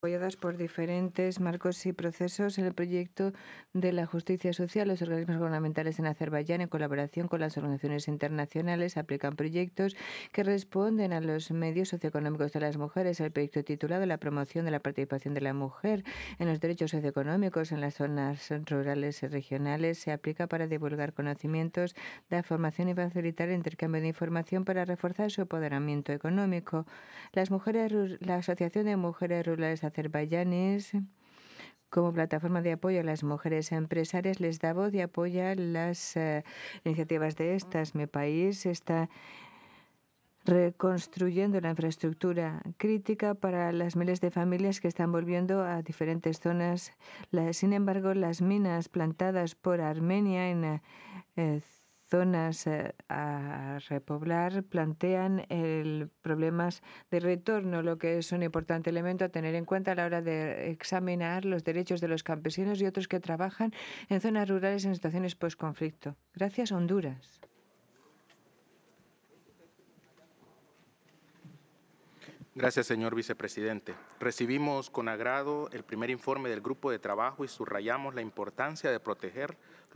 apoyadas por diferentes marcos y procesos en el proyecto de la justicia social. Los organismos gubernamentales en Azerbaiyán, en colaboración con las organizaciones internacionales, aplican proyectos que responden a los medios socioeconómicos de las mujeres. El proyecto titulado La promoción de la participación de la mujer en los derechos socioeconómicos en las zonas rurales y regionales se aplica para divulgar conocimientos, dar formación y facilitar el intercambio de información para reforzar su empoderamiento económico. La Asociación de Mujeres Rurales Azerbaiyanes, como plataforma de apoyo a las mujeres empresarias, les da voz y apoya las iniciativas de estas. Mi país está reconstruyendo la infraestructura crítica para las miles de familias que están volviendo a diferentes zonas. Sin embargo, las minas plantadas por Armenia en zonas a repoblar plantean problemas de retorno, lo que es un importante elemento a tener en cuenta a la hora de examinar los derechos de los campesinos y otros que trabajan en zonas rurales en situaciones post-conflicto. Gracias, Honduras. Gracias, señor vicepresidente. Recibimos con agrado el primer informe del grupo de trabajo y subrayamos la importancia de proteger